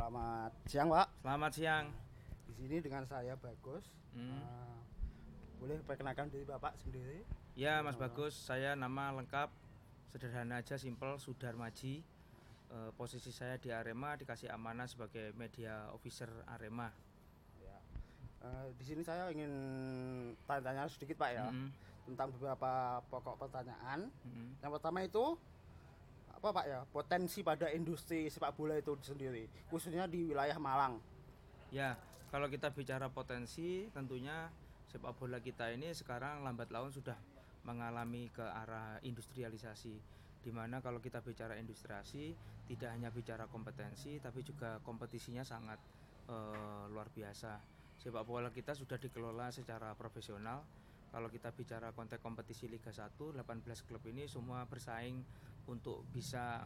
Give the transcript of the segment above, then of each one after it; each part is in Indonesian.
Selamat siang, Pak. Selamat siang. Di sini dengan saya Bagus. Boleh perkenalkan diri Bapak sendiri? Ya, Mas Bagus, saya nama lengkap sederhana aja, simple, Sudarmaji. Posisi saya di Arema, dikasih amanah sebagai media officer Arema. Ya. Di sini saya ingin tanya-tanya sedikit, Pak, ya, tentang beberapa pokok pertanyaan. Yang pertama itu apa, Pak, ya, potensi pada industri sepak bola itu sendiri, khususnya di wilayah Malang. Ya, kalau kita bicara potensi, tentunya sepak bola kita ini sekarang lambat laun sudah mengalami ke arah industrialisasi. Dimana kalau kita bicara industriasi, tidak hanya bicara kompetensi, tapi juga kompetisinya sangat luar biasa. Sepak bola kita sudah dikelola secara profesional. Kalau kita bicara konteks kompetisi Liga 1, 18 klub ini semua bersaing untuk bisa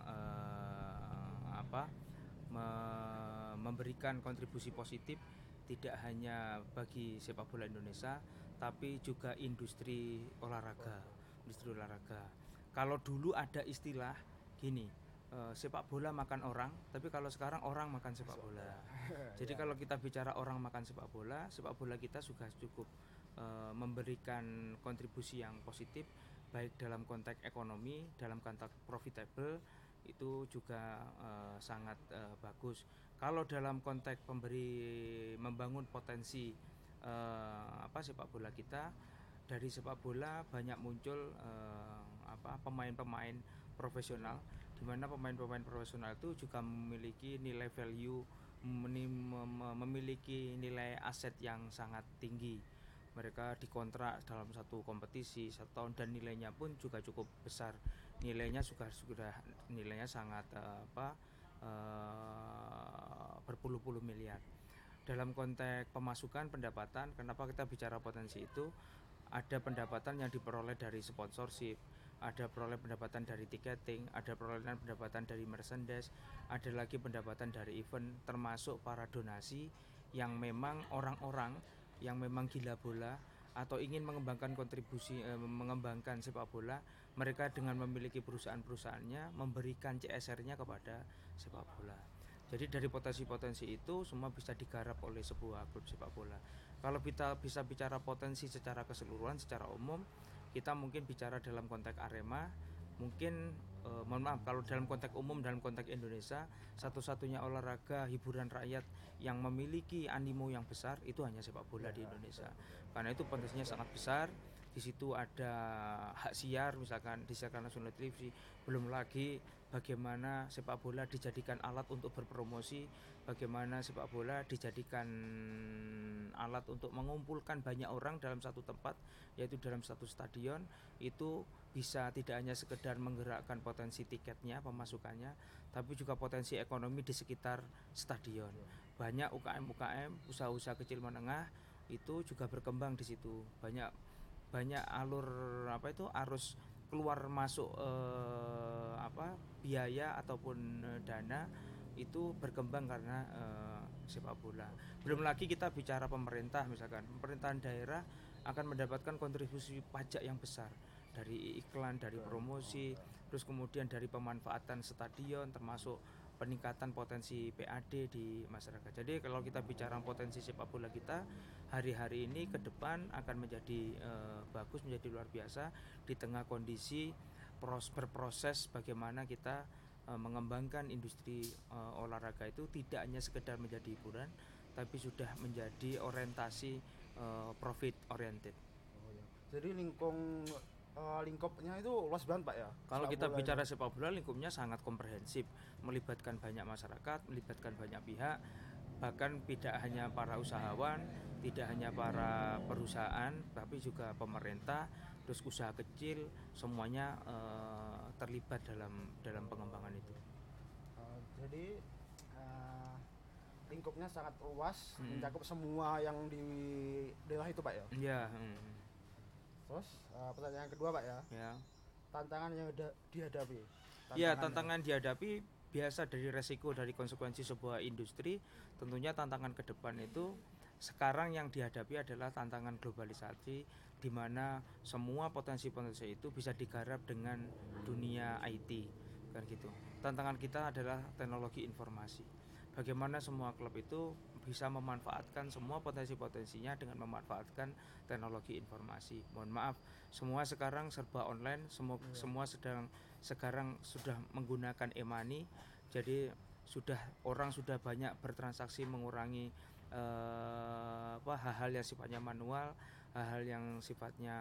memberikan kontribusi positif tidak hanya bagi sepak bola Indonesia, tapi juga industri olahraga. Kalau dulu ada istilah gini, sepak bola makan orang, tapi kalau sekarang orang makan sepak bola. Jadi kalau kita bicara orang makan sepak bola kita sudah cukup memberikan kontribusi yang positif, baik dalam konteks ekonomi, dalam konteks profitable, itu juga sangat bagus. Kalau dalam konteks membangun potensi sepak bola kita, dari sepak bola banyak muncul pemain-pemain profesional, di mana pemain-pemain profesional itu juga memiliki nilai value, memiliki nilai aset yang sangat tinggi. Mereka dikontrak dalam satu kompetisi 1 tahun dan nilainya pun juga cukup besar. Nilainya sudah nilainya sangat berpuluh-puluh miliar. Dalam konteks pemasukan pendapatan, kenapa kita bicara potensi itu? Ada pendapatan yang diperoleh dari sponsorship, ada peroleh pendapatan dari tiketing, ada perolehan pendapatan dari merchandise, ada lagi pendapatan dari event, termasuk para donasi yang memang orang-orang yang memang gila bola atau ingin mengembangkan mengembangkan sepak bola, mereka dengan memiliki perusahaan-perusahaannya memberikan CSR-nya kepada sepak bola. Jadi dari potensi-potensi itu semua bisa digarap oleh sebuah klub sepak bola. Kalau kita bisa bicara potensi secara keseluruhan, secara umum, kita mungkin bicara dalam konteks Arema, mungkin mohon maaf, kalau dalam konteks umum, dalam konteks Indonesia, satu-satunya olahraga hiburan rakyat yang memiliki animo yang besar itu hanya sepak bola di Indonesia. Karena itu potensinya sangat besar. Di situ ada hak siar, misalkan disiarkan nasional televisi. Belum lagi bagaimana sepak bola dijadikan alat untuk berpromosi, bagaimana sepak bola dijadikan alat untuk mengumpulkan banyak orang dalam satu tempat, yaitu dalam satu stadion. Itu bisa tidak hanya sekedar menggerakkan potensi tiketnya, pemasukannya, tapi juga potensi ekonomi di sekitar stadion. Banyak UKM-UKM, usaha-usaha kecil menengah itu juga berkembang di situ. Banyak alur arus keluar masuk biaya ataupun dana itu berkembang karena sepak bola. Belum lagi kita bicara pemerintah, misalkan pemerintahan daerah akan mendapatkan kontribusi pajak yang besar dari iklan, dari promosi, terus kemudian dari pemanfaatan stadion, termasuk peningkatan potensi PAD di masyarakat. Jadi kalau kita bicara potensi sepak bola kita hari-hari ini ke depan akan menjadi bagus, menjadi luar biasa di tengah kondisi berproses bagaimana kita mengembangkan industri olahraga itu tidak hanya sekedar menjadi hiburan, tapi sudah menjadi orientasi profit oriented. Jadi lingkupnya itu luas banget, Pak, ya. Kalau kita bicara sepak bola, lingkupnya sangat komprehensif, melibatkan banyak masyarakat, melibatkan banyak pihak, bahkan tidak hanya para usahawan, tidak hanya para perusahaan, tapi juga pemerintah, terus usaha kecil, semuanya terlibat dalam pengembangan itu. Jadi lingkupnya sangat luas, mencakup semua yang di daerah itu, Pak, ya. Iya. Terus pertanyaan kedua, Pak, ya. Ya. Tantangan yang dihadapi. Ya, tantangan dihadapi biasa dari resiko, dari konsekuensi sebuah industri. Tentunya tantangan ke depan itu sekarang yang dihadapi adalah tantangan globalisasi, di mana semua potensi-potensi itu bisa digarap dengan dunia IT, kan gitu. Tantangan kita adalah teknologi informasi. bagaimana semua klub itu bisa memanfaatkan semua potensi-potensinya dengan memanfaatkan teknologi informasi. Mohon maaf, semua sekarang serba online, semua sekarang sudah menggunakan e-money, jadi orang sudah banyak bertransaksi, mengurangi hal-hal yang sifatnya manual, hal-hal yang sifatnya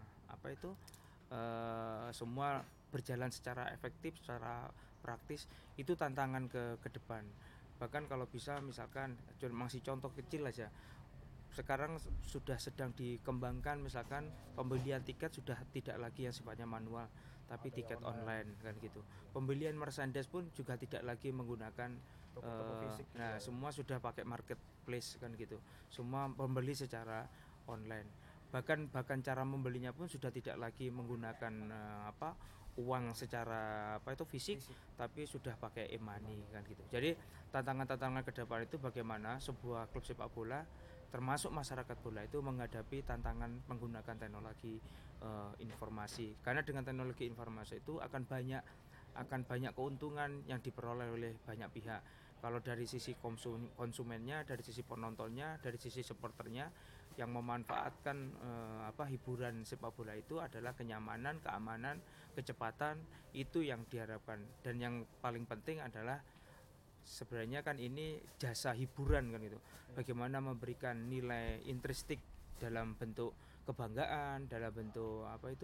semua berjalan secara efektif, secara praktis. Itu tantangan ke depan. Bahkan kalau bisa, misalkan masih contoh kecil aja, sekarang sudah sedang dikembangkan, misalkan pembelian tiket sudah tidak lagi yang sifatnya manual, tapi tiket online kan gitu. Pembelian merchandise pun juga tidak lagi menggunakan semua sudah pakai marketplace kan gitu. Semua pembeli secara online. Bahkan cara membelinya pun sudah tidak lagi menggunakan uang secara fisik, tapi sudah pakai e-money kan gitu. Jadi tantangan-tantangan ke depan itu bagaimana sebuah klub sepak bola termasuk masyarakat bola itu menghadapi tantangan menggunakan teknologi informasi. Karena dengan teknologi informasi itu akan banyak keuntungan yang diperoleh oleh banyak pihak. Kalau dari sisi konsumennya, dari sisi penontonnya, dari sisi supporternya, yang memanfaatkan hiburan sepak bola itu adalah kenyamanan, keamanan, kecepatan, itu yang diharapkan. Dan yang paling penting adalah sebenarnya kan ini jasa hiburan kan gitu. Bagaimana memberikan nilai intrinsik dalam bentuk kebanggaan, dalam bentuk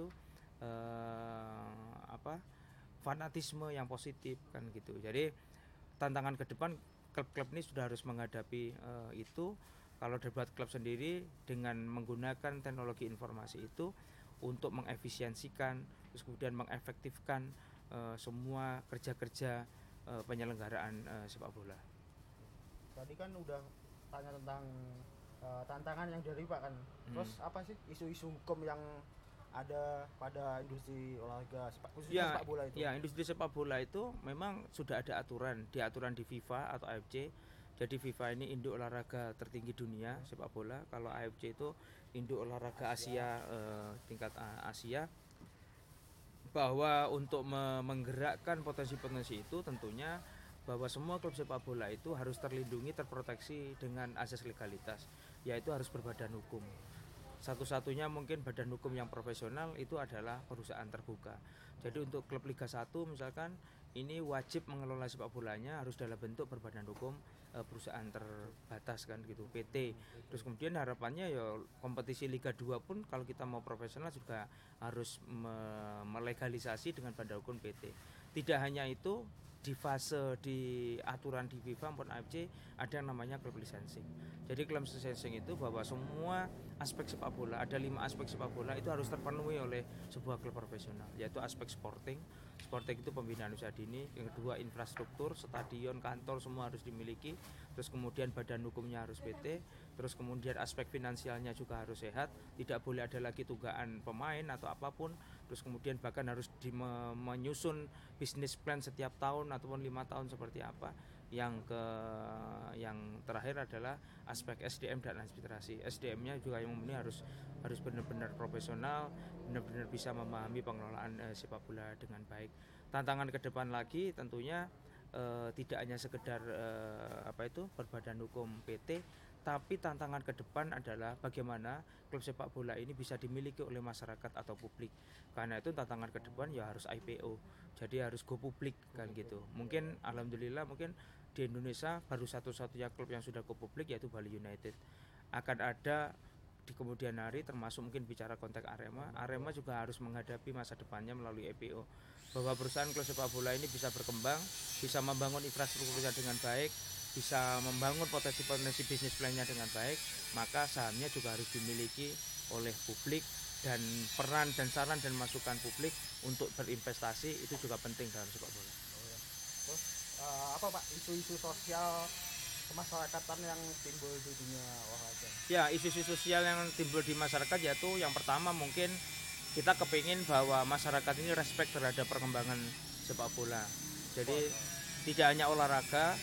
fanatisme yang positif kan gitu. Jadi tantangan ke depan klub-klub ini sudah harus menghadapi itu. Kalau buat klub sendiri dengan menggunakan teknologi informasi itu untuk mengefisiensikan, terus kemudian mengefektifkan semua kerja-kerja penyelenggaraan sepak bola. Tadi kan udah tanya tentang tantangan yang dari Pak kan. Terus apa sih isu-isu hukum yang ada pada industri olahraga sepak bola itu? Ya, industri sepak bola itu memang sudah ada aturan di FIFA atau AFC. Jadi FIFA ini induk olahraga tertinggi dunia sepak bola. Kalau AFC itu induk olahraga Asia tingkat Asia. Bahwa untuk menggerakkan potensi-potensi itu tentunya bahwa semua klub sepak bola itu harus terlindungi, terproteksi dengan asas legalitas, yaitu harus berbadan hukum. Satu-satunya mungkin badan hukum yang profesional itu adalah perusahaan terbuka. Jadi untuk klub Liga 1 misalkan ini wajib mengelola sepak bolanya harus dalam bentuk berbadan hukum perusahaan terbatas kan gitu, PT. Terus kemudian harapannya ya kompetisi Liga 2 pun kalau kita mau profesional juga harus melegalisasi dengan badan hukum PT. Tidak hanya itu, di fase di aturan di FIFA maupun AFC ada yang namanya club licensing. Jadi club licensing itu bahwa semua aspek sepak bola, ada 5 aspek sepak bola itu harus terpenuhi oleh sebuah klub profesional, yaitu aspek sporting itu pembinaan usia dini, yang kedua infrastruktur, stadion, kantor semua harus dimiliki, terus kemudian badan hukumnya harus PT, terus kemudian aspek finansialnya juga harus sehat, tidak boleh ada lagi tunggakan pemain atau apapun, terus kemudian bahkan harus menyusun bisnis plan setiap tahun ataupun 5 tahun seperti apa. Yang terakhir adalah aspek SDM dan administrasi. SDM-nya juga yang ini harus benar-benar profesional, benar-benar bisa memahami pengelolaan sepak bola dengan baik. Tantangan ke depan lagi tentunya tidak hanya sekedar berbadan hukum PT, tapi tantangan ke depan adalah bagaimana klub sepak bola ini bisa dimiliki oleh masyarakat atau publik. Karena itu tantangan ke depan ya harus IPO. Jadi harus go publik kan gitu. Mungkin alhamdulillah di Indonesia baru satu-satunya klub yang sudah go publik yaitu Bali United. Akan ada di kemudian hari, termasuk mungkin bicara konteks Arema juga harus menghadapi masa depannya melalui IPO. Bahwa perusahaan klub sepak bola ini bisa berkembang, bisa membangun infrastrukturnya dengan baik, bisa membangun potensi-potensi bisnis plan-nya dengan baik, maka sahamnya juga harus dimiliki oleh publik, dan peran dan saran dan masukan publik untuk berinvestasi itu juga penting dalam sepak bola. Terus Pak isu-isu sosial kemasyarakatan yang timbul di dunia olahraga? Ya, isu-isu sosial yang timbul di masyarakat yaitu yang pertama mungkin kita kepingin bahwa masyarakat ini respect terhadap perkembangan sepak bola. Jadi tidak hanya olahraga,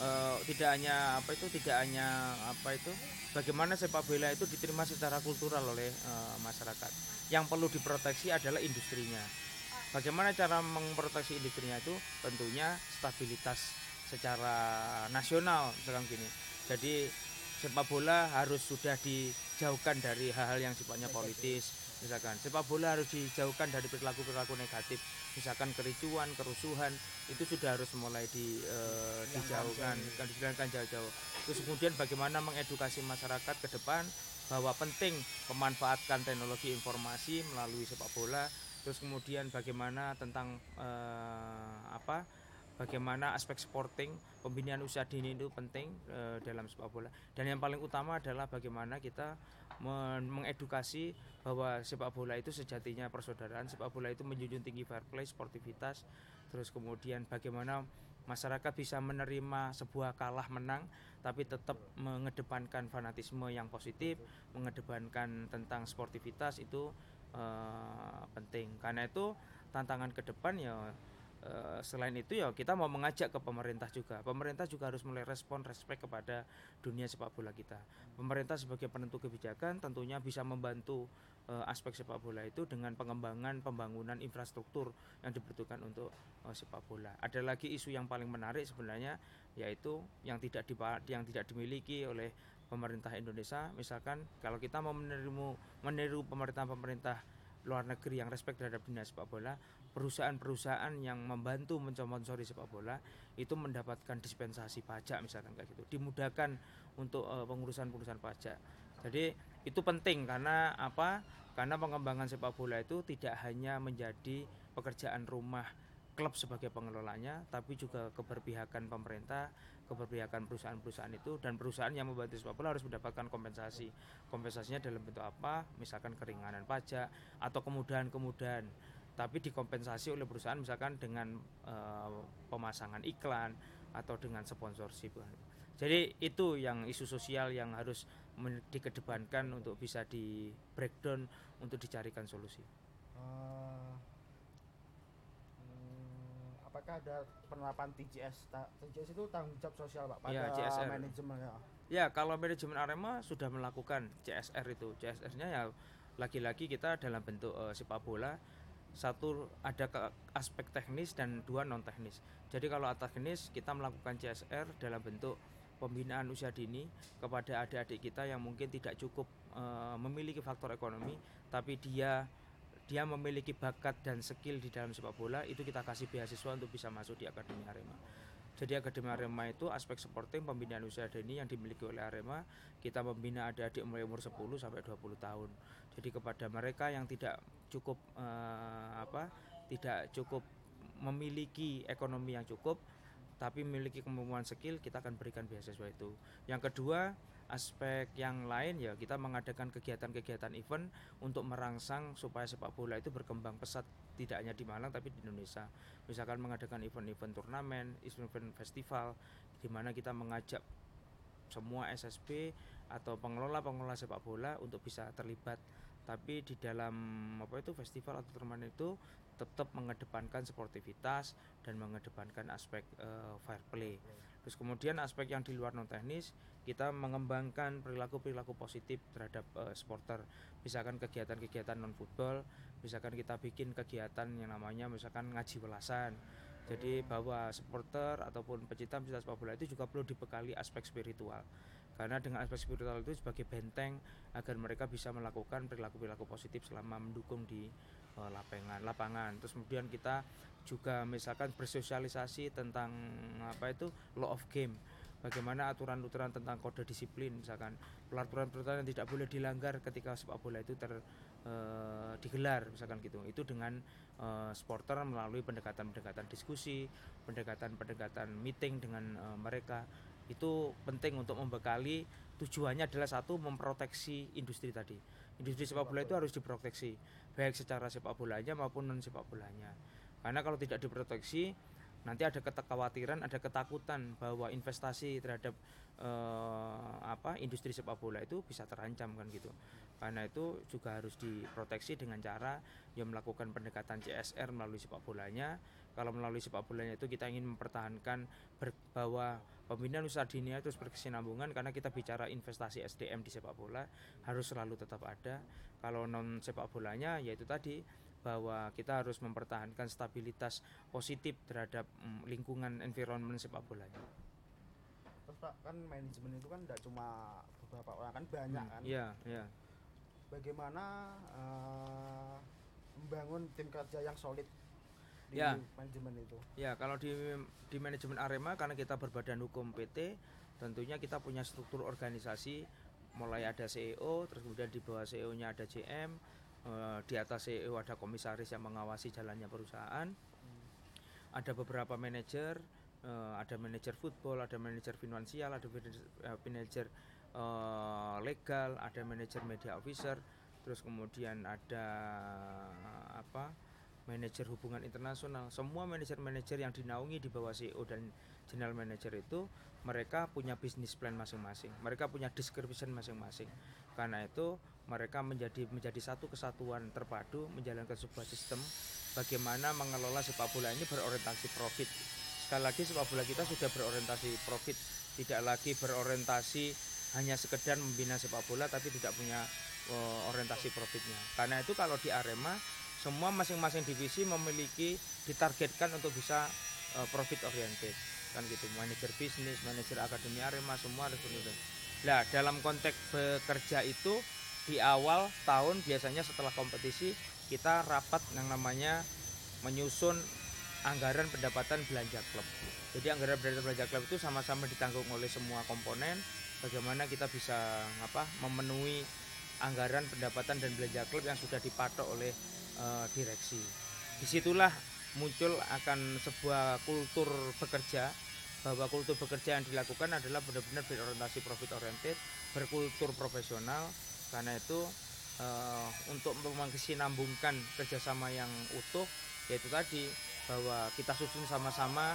bagaimana sepak bola itu diterima secara kultural oleh masyarakat. Yang perlu diproteksi adalah industrinya. Bagaimana cara memproteksi industrinya itu? Tentunya stabilitas secara nasional misalkan gini. Jadi sepak bola harus sudah dijauhkan dari hal-hal yang sifatnya politis. Misalkan sepak bola harus dijauhkan dari perilaku-perilaku negatif, misalkan kericuan, kerusuhan, itu sudah harus mulai dijauhkan, dihilangkan jauh-jauh. Terus kemudian bagaimana mengedukasi masyarakat ke depan bahwa penting memanfaatkan teknologi informasi melalui sepak bola. Terus kemudian bagaimana tentang bagaimana aspek sporting, pembinaan usia dini itu penting dalam sepak bola. Dan yang paling utama adalah bagaimana kita mengedukasi bahwa sepak bola itu sejatinya persaudaraan, sepak bola itu menjunjung tinggi fair play, sportivitas. Terus kemudian bagaimana masyarakat bisa menerima sebuah kalah menang tapi tetap mengedepankan fanatisme yang positif, mengedepankan tentang sportivitas, itu penting. Karena itu tantangan ke depan ya, selain itu ya kita mau mengajak ke pemerintah juga. Pemerintah juga harus mulai respect kepada dunia sepak bola kita. Pemerintah sebagai penentu kebijakan tentunya bisa membantu aspek sepak bola itu dengan pembangunan infrastruktur yang dibutuhkan untuk sepak bola. Ada lagi isu yang paling menarik sebenarnya, yaitu yang tidak dimiliki oleh pemerintah Indonesia. Misalkan kalau kita mau meniru pemerintah luar negeri yang respect terhadap dunia sepak bola, perusahaan-perusahaan yang membantu mensponsori sepak bola itu mendapatkan dispensasi pajak misalkan kayak gitu, dimudahkan untuk pengurusan pajak. Jadi itu penting karena apa? Karena pengembangan sepak bola itu tidak hanya menjadi pekerjaan rumah klub sebagai pengelolanya, tapi juga keberpihakan pemerintah, keberpihakan perusahaan-perusahaan itu, dan perusahaan yang membantu sepak bola harus mendapatkan kompensasi. Kompensasinya dalam bentuk apa? Misalkan keringanan pajak atau kemudahan-kemudahan, tapi dikompensasi oleh perusahaan misalkan dengan pemasangan iklan atau dengan sponsorship. Jadi itu yang isu sosial yang harus dikedepankan untuk bisa di breakdown untuk dicarikan solusi. Apakah ada penerapan TJS? TJS itu tanggung jawab sosial Pak pada ya, manajemen ya? Ya, kalau manajemen Arema sudah melakukan CSR itu. CSR-nya ya lagi-lagi kita dalam bentuk sepak bola. Satu, ada aspek teknis dan dua non teknis. Jadi kalau teknis kita melakukan CSR dalam bentuk pembinaan usia dini kepada adik-adik kita yang mungkin tidak cukup memiliki faktor ekonomi, tapi dia memiliki bakat dan skill di dalam sepak bola, itu kita kasih beasiswa untuk bisa masuk di Akademi Arema. Jadi Akademi Arema itu aspek sporting pembinaan usia dini yang dimiliki oleh Arema. Kita membina adik-adik mulai umur 10 sampai 20 tahun. Jadi kepada mereka yang tidak cukup tidak cukup memiliki ekonomi yang cukup tapi memiliki kemampuan skill, kita akan berikan beasiswa itu. Yang kedua, aspek yang lain ya kita mengadakan kegiatan-kegiatan event untuk merangsang supaya sepak bola itu berkembang pesat, tidak hanya di Malang tapi di Indonesia. Misalkan mengadakan event-event turnamen, event festival, di mana kita mengajak semua SSB atau pengelola sepak bola untuk bisa terlibat. Tapi di dalam festival atau turnamen itu tetap mengedepankan sportivitas dan mengedepankan aspek fair play. Terus kemudian aspek yang di luar non teknis, kita mengembangkan perilaku positif terhadap supporter. Misalkan kegiatan-kegiatan non football, misalkan kita bikin kegiatan yang namanya misalkan ngaji welasan. Jadi bahwa supporter ataupun pecinta sepak bola itu juga perlu dibekali aspek spiritual. Karena dengan aspek spiritual itu sebagai benteng agar mereka bisa melakukan perilaku positif selama mendukung di lapangan. Terus kemudian kita juga misalkan bersosialisasi tentang law of game. Bagaimana aturan-aturan tentang kode disiplin, misalkan peraturan-peraturan yang tidak boleh dilanggar ketika sepak bola itu digelar, misalkan gitu. Itu dengan supporter melalui pendekatan diskusi, pendekatan meeting dengan mereka. Itu penting untuk membekali. Tujuannya adalah satu, memproteksi industri tadi. Industri sepak bola itu harus diproteksi, baik secara sepak bolanya maupun non sepak bolanya. Karena kalau tidak diproteksi, nanti ada kekhawatiran, ada ketakutan bahwa investasi terhadap industri sepak bola itu bisa terancam kan gitu. Karena itu juga harus diproteksi dengan cara yang melakukan pendekatan CSR melalui sepak bolanya. Kalau melalui sepak bolanya itu kita ingin mempertahankan bahwa pembinaan usaha dini terus berkesinambungan, karena kita bicara investasi SDM di sepak bola harus selalu tetap ada. Kalau non sepak bolanya yaitu tadi bahwa kita harus mempertahankan stabilitas positif terhadap lingkungan environment sepak bolanya. Terus Pak, kan manajemen itu kan tidak cuma beberapa orang, kan banyak kan. Iya, iya. Bagaimana membangun tim kerja yang solid di Ya. manajemen itu? Ya, kalau di manajemen Arema, karena kita berbadan hukum PT, tentunya kita punya struktur organisasi, mulai ada CEO, terus kemudian di bawah CEO-nya ada GM, di atas CEO ada komisaris yang mengawasi jalannya perusahaan, ada beberapa manajer, ada manajer football, ada manajer finansial, ada manajer legal, ada manajer media officer, terus kemudian ada manajer hubungan internasional. Semua manajer-manajer yang dinaungi di bawah CEO dan general manager itu mereka punya bisnis plan masing-masing, mereka punya description masing-masing. Karena itu mereka menjadi satu kesatuan terpadu menjalankan sebuah sistem bagaimana mengelola sepak bola ini berorientasi profit. Sekali lagi, sepak bola kita sudah berorientasi profit, tidak lagi berorientasi hanya sekedar membina sepak bola tapi tidak punya orientasi profitnya. Karena itu kalau di Arema semua masing-masing divisi memiliki ditargetkan untuk bisa profit oriented, kan gitu. Manajer bisnis, manajer akademi Arema, semua harus begitu. Nah, dalam konteks bekerja itu di awal tahun biasanya setelah kompetisi kita rapat yang namanya menyusun anggaran pendapatan belanja klub. Jadi anggaran pendapatan belanja klub itu sama-sama ditanggung oleh semua komponen. Bagaimana kita bisa memenuhi anggaran pendapatan dan belanja klub yang sudah dipatok oleh direksi. Disitulah muncul akan sebuah kultur bekerja, bahwa kultur bekerja yang dilakukan adalah benar-benar berorientasi profit oriented, berkultur profesional. Karena itu untuk mengesinambungkan kerjasama yang utuh, yaitu tadi bahwa kita susun sama-sama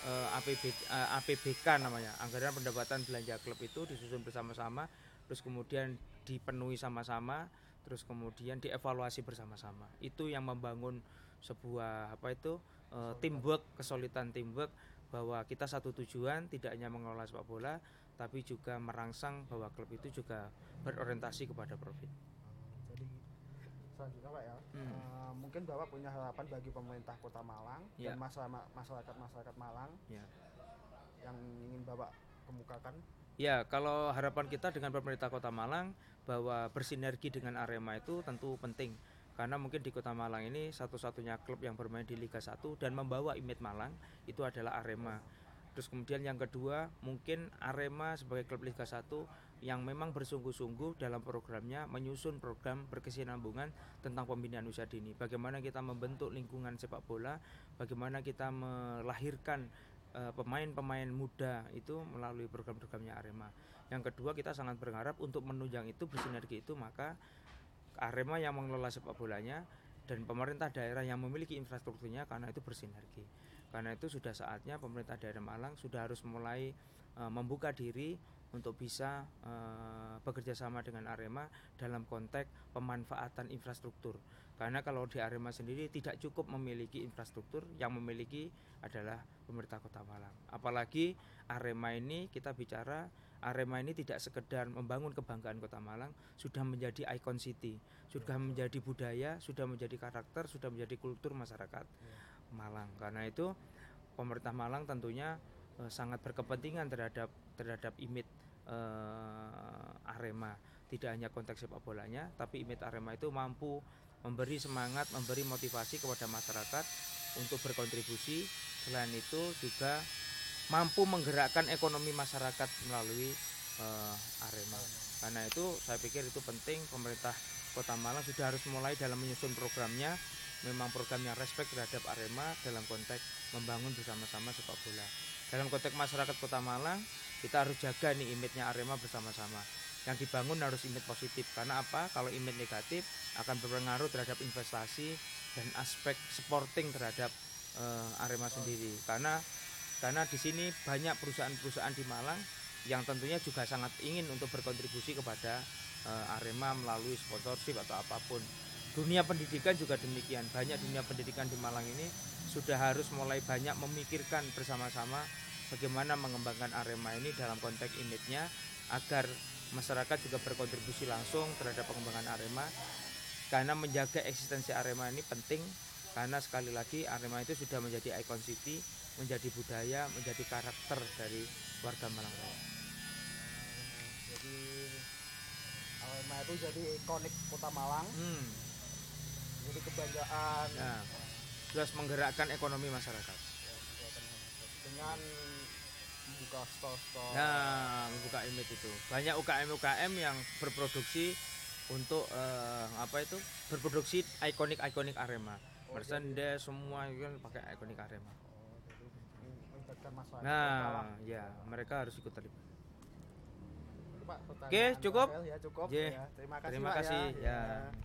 APBK namanya, anggaran pendapatan belanja klub itu disusun bersama-sama, terus kemudian dipenuhi sama-sama, terus kemudian dievaluasi bersama-sama. Itu yang membangun sebuah teamwork, kesulitan teamwork, bahwa kita satu tujuan, tidak hanya mengelola sepak bola tapi juga merangsang bahwa klub itu juga berorientasi kepada profit. Jadi selanjutnya Pak ya, mungkin Bapak punya harapan bagi pemerintah Kota Malang dan masyarakat Malang yang ingin Bapak kemukakan. Ya, kalau harapan kita dengan pemerintah Kota Malang bahwa bersinergi dengan Arema itu tentu penting. Karena mungkin di Kota Malang ini satu-satunya klub yang bermain di Liga 1 dan membawa image Malang itu adalah Arema. Terus kemudian yang kedua, mungkin Arema sebagai klub Liga 1 yang memang bersungguh-sungguh dalam programnya menyusun program berkesinambungan tentang pembinaan usia dini. Bagaimana kita membentuk lingkungan sepak bola, bagaimana kita melahirkan pemain-pemain muda itu melalui program-programnya Arema. Yang kedua, kita sangat berharap untuk menunjang itu, bersinergi itu, maka Arema yang mengelola sepak bolanya dan pemerintah daerah yang memiliki infrastrukturnya, karena itu bersinergi. Karena itu sudah saatnya pemerintah daerah Malang sudah harus mulai membuka diri untuk bisa bekerja sama dengan Arema dalam konteks pemanfaatan infrastruktur. Karena kalau di Arema sendiri tidak cukup memiliki infrastruktur, yang memiliki adalah pemerintah Kota Malang. Apalagi Arema ini, kita bicara Arema ini tidak sekedar membangun kebanggaan Kota Malang, sudah menjadi icon city, sudah menjadi budaya, sudah menjadi karakter, sudah menjadi kultur masyarakat Malang. Karena itu pemerintah Malang tentunya sangat berkepentingan terhadap image Arema. Tidak hanya konteks sepak bolanya, tapi image Arema itu mampu memberi semangat, memberi motivasi kepada masyarakat untuk berkontribusi. Selain itu juga mampu menggerakkan ekonomi masyarakat melalui Arema. Karena itu saya pikir itu penting, pemerintah Kota Malang sudah harus mulai dalam menyusun programnya, memang program yang respect terhadap Arema dalam konteks membangun bersama-sama sepak bola. Dalam konteks masyarakat Kota Malang, kita harus jaga nih image-nya Arema bersama-sama. Yang dibangun harus image positif. Karena apa? Kalau image negatif akan berpengaruh terhadap investasi dan aspek supporting terhadap Arema sendiri. Karena di sini banyak perusahaan-perusahaan di Malang yang tentunya juga sangat ingin untuk berkontribusi kepada Arema melalui sponsorship atau apapun. Dunia pendidikan juga demikian. Banyak dunia pendidikan di Malang ini sudah harus mulai banyak memikirkan bersama-sama bagaimana mengembangkan Arema ini dalam konteks image-nya, agar masyarakat juga berkontribusi langsung terhadap pengembangan Arema. karena menjaga eksistensi Arema ini penting, karena sekali lagi Arema itu sudah menjadi ikon city, menjadi budaya, menjadi karakter dari warga Malang Raya. Jadi Arema itu jadi ikonik kota Malang, jadi kebanggaan. Nah, terus menggerakkan ekonomi masyarakat Dengan membuka store-store. Nah, membuka image itu. Banyak UKM yang berproduksi untuk berproduksi ikonik Arema. Merchandise semua itu kan pakai ikonik Arema. Nah, ya, mereka harus ikut terlibat. Pak, Oke, cukup. ya, cukup. Ya. Ya, terima kasih, Terima Pak, kasih. Ya. Ya.